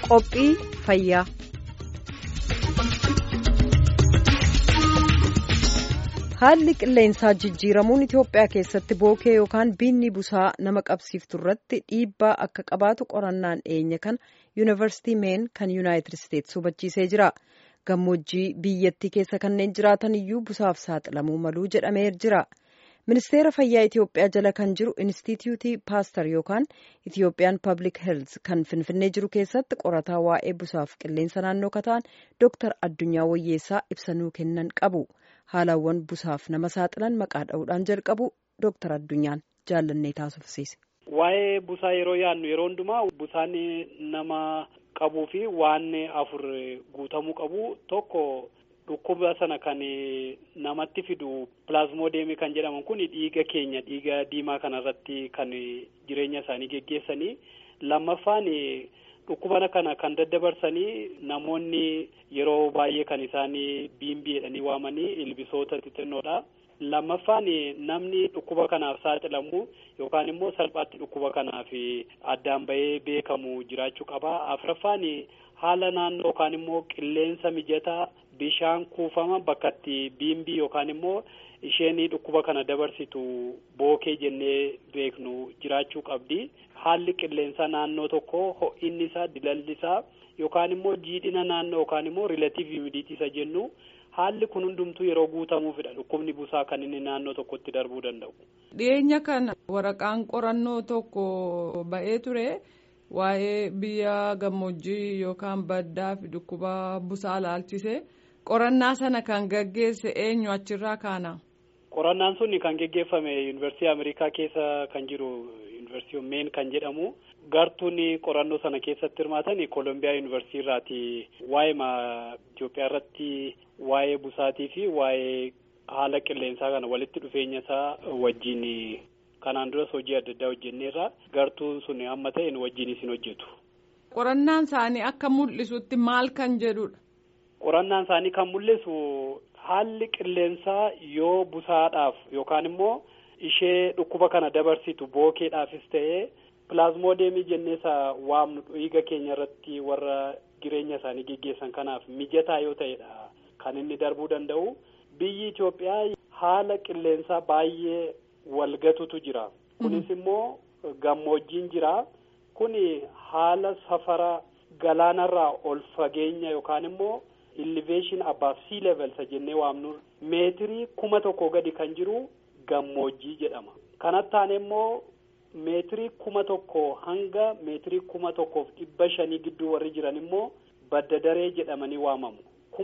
Qophii fayyaa. Haalli qilleensaa jijjiiramuun Itoophiyaa keessatti bookee yookaan biinni busaa nama qabsiiftu irratti dhiibbaa akka qabaatu qorannaan dhiyeenya kana yuunivarsiitii Meen kan Yuunaayitid Isteetsi hubachiisee jira. Gammoojjii biyyattii keessa kanneen jiraatan iyyuu busaaf saaxilamuu maluu jedhamee jira. Ministeera Fayyaa Itoophiyaa jala kan jiru Inistituutii Paastar yookaan Itoophiyaan Pablic Health kan Finfinnee jiru keessatti qorataa waa'ee busaaf qilleensa naannoo kataan Dr. Addunyaa Wayyeessaa ibsanuu kennan qabu. Haalawwan busaaf nama saaxilan maqaa dha'uudhaan jalqabu Dr. Addunyaan jaallannee taasifsiise. Waa'ee busaa yeroo yaadnu yeroo hundumaa busaan nama qabuu fi waan afur guutamuu qabu tokko. Dhukkuba sana kan namatti fidu pilaazmoodemii kan jedhaman kun dhiiga keenya dhiiga diimaa kanarratti kan jireenya isaanii geggeessanii lammaffaan dhukkuba kana kan daddabarsanii namoonni yeroo baay'ee kan isaanii biimbii jedhanii waamanii ilbisoota xixinnoodha. Lammaffaan namni dhukkuba kanaaf saaxilamu yookaan immoo salphaatti dhukkuba kanaaf addaan bahee beekamu jiraachuu qaba. Afraffaan haala naannoo yookaan immoo qilleensa mijataa bishaan kuufama bakkatti biimbii yookaan immoo isheen dhukkuba kana dabarsitu bookee jennee beeknu jiraachuu qabdi. Haalli qilleensa naannoo tokko ho'inni isaa dilalli isaa yookaan immoo jiidhina naannoo yookaan immoo relative humidity isa jennu haalli kun hundumtuu yeroo guutamuufidha dhukkubni busaa kan inni naannoo tokkotti darbuu danda'u. Dhiyeenya kana waraqaan qorannoo tokko ba'ee ture. Waa'ee biyya gammoojjii yookaan baddaa fi dhukkuba busaa ilaalchise qorannaa sana kan gaggeesse eenyu achirraa kaana? Qorannaan sun kan geggeeffame Yuunivarsiitii Ameerikaa keessa kan jiru Yuunivarsiitii Meen kan jedhamu gartuun qorannoo sana keessatti hirmaatan Koolombiyaa Yuunivarsiitii irraati. Waa'ee Itoophiyaa irratti waa'ee busaatii fi waa'ee haala qilleensaa kana walitti dhufeenya isaa wajjin. Kanaan duras hojii adda addaa hojjenneerra gartuun sun amma ta'een wajjin isin hojjetu. Qorannaan isaanii akka mul'isutti maal kan jedhudha? Qorannaan isaanii kan mul'isu haalli qilleensaa yoo busaadhaaf yookaan immoo ishee dhukkuba kana dabarsitu bookeedhaafis ta'ee pilaazmoodemii jenneesa waamnu dhiiga keenya irratti warra jireenya isaanii geggeessan kanaaf mijataa yoo ta'edha kan inni darbuu danda'u. Biyyi Itoophiyaa haala qilleensaa baay'ee walgatutu jira. Kunis immoo gammoojjiin jira. Kuni haala safara galaanarraa ol fageenya yookaan immoo elevation above sea level jennee waamnu meetirii 1,000 gadi kan jiru gammoojjii jedhama. Kanattaan immoo meetirii 1,000 hanga meetirii 1,500 gidduu warri jiran immoo badda daree jedhamanii waamamu.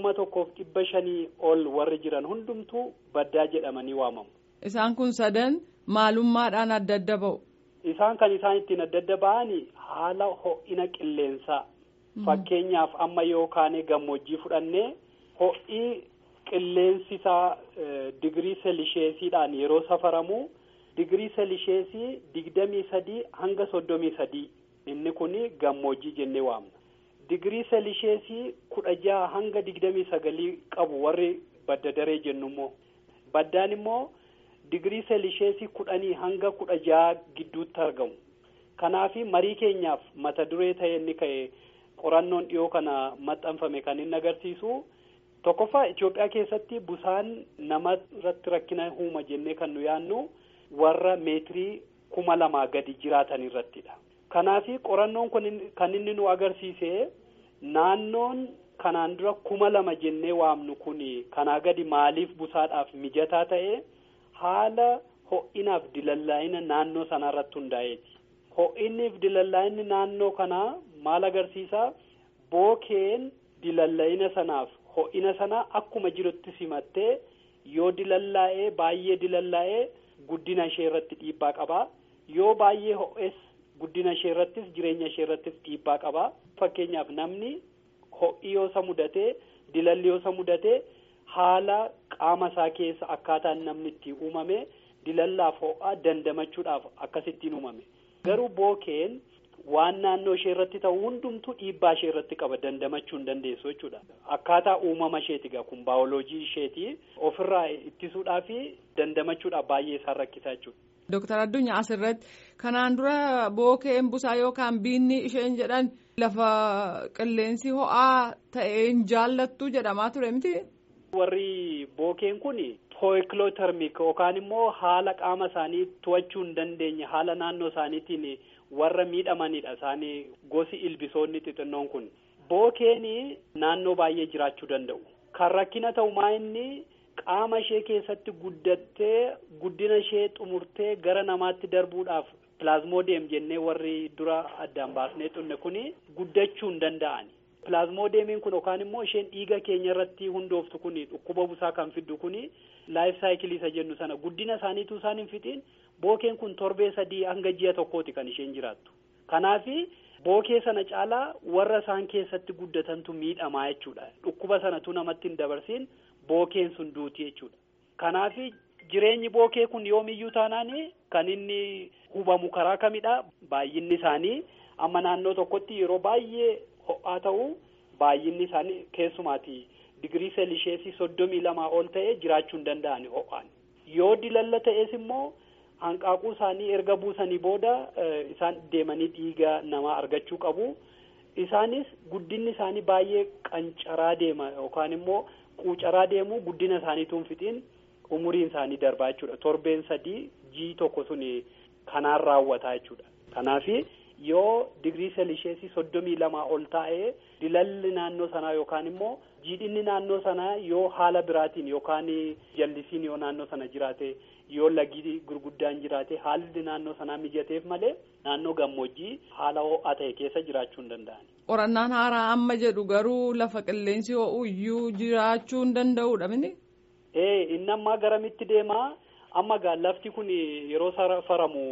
1,500 ol warri jiran hundumtuu baddaa jedhamanii waamamu. Isaan kun sadan maalummaadhaan adda adda ba'u. Isaan kan isaan ittiin adda adda ba'anii haala ho'ina qilleensaa. Fakkeenyaaf amma yookaan gammoojjii fudhannee ho'i qilleensi isaa digirii seelisheesiidhaan yeroo safaramu digirii seelisheesii 23 hanga 33 inni kun gammoojjii jennee waamna. Digirii seelisheesii 16 hanga 29 qabu warri badda daree jennu immoo baddaan immoo digirii seelisheesii 10 hanga 16 gidduutti argamu. Kanaafi marii keenyaaf mata duree ta'e inni ka'e qorannoon dhiyoo kana maxxanfame kan inni agarsiisu tokkoffaa Itoophiyaa keessatti busaan nama irratti rakkina uuma jennee kan nu yaannu warra meetirii 2,000 gadi jiraatan irrattidha. Kanaafi qorannoon kun kan inni nu agarsiise naannoon kanaan dura 2,000 jennee waamnu kun kanaa gadi maaliif busaadhaaf mijataa ta'e haala ho'inaaf dilallaa'ina naannoo sanarratti hundaa'eeti. Ho'inniif dilallaa'inni naannoo kanaa maal agarsiisa? Bookeen dilallaa'ina sanaaf ho'ina sana akkuma jirutti simattee yoo dilallaa'ee baay'ee dilallaa'ee guddina ishee irratti dhiibbaa qaba. Yoo baay'ee ho'es guddina ishee irrattis jireenya ishee irrattis dhiibbaa qaba. Fakkeenyaaf namni ho'i yoo isa mudatee dilalli yoo isa mudatee haala qaama isaa keessa akkaataan namni itti uumame dilallaaf ho'a dandamachuudhaaf akkasittiin uumame. Garuu bookeen waan naannoo ishee irratti ta'u hundumtuu dhiibbaa ishee irratti qaba dandamachuu hin dandeessu jechuudha. Akkaataa uumama isheeti egaa kun baayoloojii isheeti ofirraa ittisuudhaaf dandamachuudhaaf baay'ee isaan rakkisaa jechuudha. Dr. Addunyaa asirratti kanaan dura bookeen busaa yookaan biinni isheen jedhan lafa qilleensi ho'aa ta'e hin jaallattu jedhamaa ture miti. Warri bookeen kun poikilootermik yookaan immoo haala qaama isaanii to'achuu hin dandeenye haala naannoo isaaniitiin warra miidhamanidha isaanii gosi ilbisoonni xixinnoon kun. Bookeen naannoo baay'ee jiraachuu danda'u. Kan rakkina ta'u maa inni qaama ishee keessatti guddattee guddina ishee xumurtee gara namaatti darbuudhaaf pilaazmoodiyem jennee warri dura addaan baasnee xunne kun guddachuu hin danda'ani. Pilaazmoodiyemiin kun yookaan immoo isheen dhiiga keenya irratti hundooftu kun dhukkuba busaa kan fiddu kun laayif saayikilii isa jennu sana guddina isaaniitu isaan hin fixiin bookeen kun torbee 3 hanga ji'a 1 kan isheen jiraattu. Kanaafi bookee sana caalaa warra isaan keessatti guddatantu miidhamaa jechuudha. Dhukkuba sanatu namatti hin dabarsiin bookeen sun duuti jechuudha. Kanaafi jireenyi bookee kun yoomiyyuu taanaan kan inni hubamu karaa kamidha. Baay'inni isaanii amma naannoo tokkotti yeroo baay'ee ho'aa ta'u baay'inni isaanii keessumaati digirii seelisheesii 32 ol ta'e jiraachuu hin danda'ani ho'aan. Yoo dilalla ta'es immoo hanqaaquu isaanii erga buusanii booda isaan deemanii dhiiga namaa argachuu qabu. Isaanis guddinni isaanii baay'ee qancaraa deema yookaan immoo quucaraa deemu guddina isaaniitu hin fixiin umuriin isaanii darbaa jechuudha. Torbeen 3 ji'i 1 sun kanaan raawwataa jechuudha. Kanaafi yoo digirii seelisheesii 32 ol ta'e dilalli naannoo sanaa yookaan immoo jiidhinni naannoo sanaa yoo haala biraatiin yookaan jallisiin yoo naannoo sana jiraate yoo lagi gurguddaan jiraate haalli naannoo sanaa mijateef malee naannoo gammoojjii haala ho'aa ta'e keessa jiraachuu hin danda'an. Qorannaan haaraa amma jedhu garuu lafa qilleensi ho'u iyyuu jiraachuu hin danda'udha mini? Inni ammaa garamitti deemaa amma lafti kun yeroo safaramu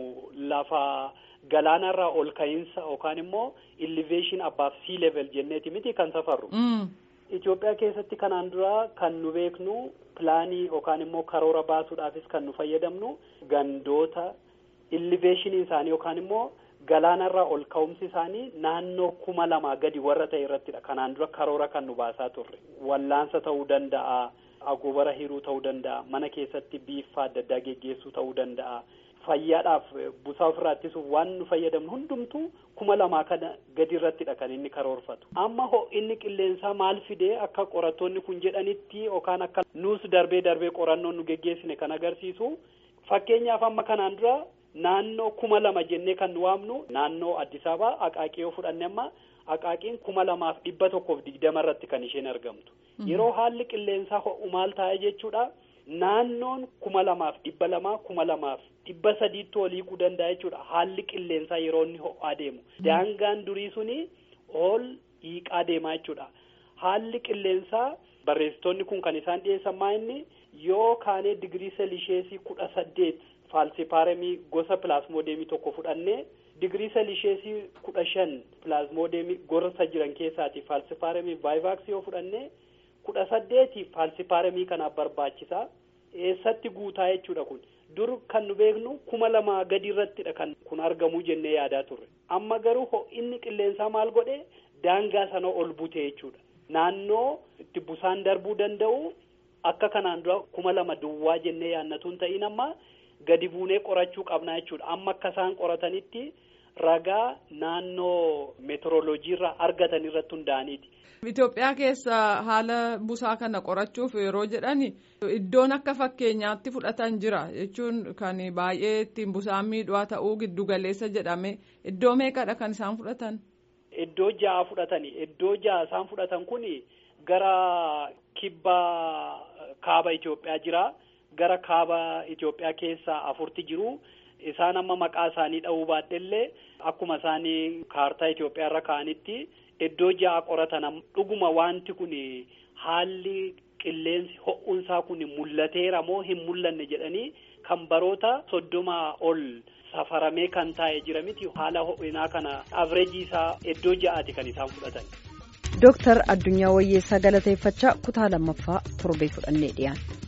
lafa galaanarraa ol ka'iinsa yookaan immoo elevation above sea level jenneeti miti kan safarru. Itoophiyaa keessatti kanaan dura kan nu beeknu pilaanii yookaan immoo karoora baasuudhaafis kan nu fayyadamnu gandoota elevation isaanii yookaan immoo galaanarraa ol ka'umsi isaanii naannoo 2,000 gadi warra ta'e irrattidha. Kanaan dura karoora kan nu baasaa turre. Wallaansa ta'uu danda'a, agobara hiruu ta'uu danda'a, mana keessatti biifaa adda addaa geggeessuu ta'uu danda'a. Fayyaadhaaf busaa ofirraa ittisuuf waan nu fayyadamnu hundumtuu 2,000 kana gadi irrattidha kan inni karoorfatu. Amma inni qilleensaa maal fidee akka qorattoonni kun jedhanitti yookaan akka nuus darbee qorannoon nu geggeessine kan agarsiisu fakkeenyaaf amma kanaan dura naannoo 2,000 jennee kan nu waamnu naannoo Addis Ababaa Aqaaqii yoo fudhanne amma Aqaaqiin 2,120 irratti kan isheen argamtu. Yeroo haalli qilleensaa ho'u maal taa'e jechuudha. Naannoon 2,200 2,300 oliiquu danda'a jechuudha. Haalli qilleensaa yeroo inni ho'aa deemu. Daangaan durii suni ol hiiqaa deemaa jechuudha. Haalli qilleensaa barreessitoonni kun kan isaan dhiyeessan maa inni yoo kaanee digirii seelisheesii 18 faalsipaaramii gosa pilaasmoodemii tokko fudhannee digirii seelisheesii 15 pilaasmoodemii gorsa jiran keessaati faalsipaaramii vaayivaaksii yoo fudhannee 18 faalsipaaramii kanaaf barbaachisaa eessatti guutaa jechuudha kun dur kan nu beeknu 2,000 gadi irrattidha kan kun argamuu jennee yaadaa turre amma garuu ho'inni qilleensaa maal godhe daangaa sana ol butee jechuudha naannoo itti busaan darbuu danda'u akka kanaan dura 2,000 duwwaa jennee yaannatuun ta'in amma gadi buunee qorachuu qabnaa jechuudha amma akka isaan qoratanitti ragaa naannoo meteoroloojii irraa argatan irratti hundaa'aniiti. Itoophiyaa keessa haala busaa kana qorachuuf yeroo jedhani iddoon akka fakkeenyaatti fudhatan jira jechuun kan baay'ee ittiin busaan miidhaa ta'uu giddu galeessa jedhame iddoo meeqadha kan isaan fudhatan? Iddoo 6 fudhatani. Iddoo 6 isaan fudhatan kun gara kibba kaaba Itoophiyaa jira. Gara kaaba Itoophiyaa keessa 4 jiru. Isaan amma maqaa isaanii dha'uu baadhellee akkuma isaanii kaartaa Itoophiyaa irra kaa'anitti iddoo 6 qoratan dhuguma wanti kun haalli qilleensi ho'unsaa kun mul'ateera moo hin mul'anne jedhanii kan baroota 30 ol safaramee kan taa'ee jira miti haala ho'inaa kana avreejii isaa iddoo 6ti kan isaan fudhatan. Dooktar Addunyaa Wayyeessaa galateeffachaa kutaa 2ffaa torbee fudhannee dhiyaanna.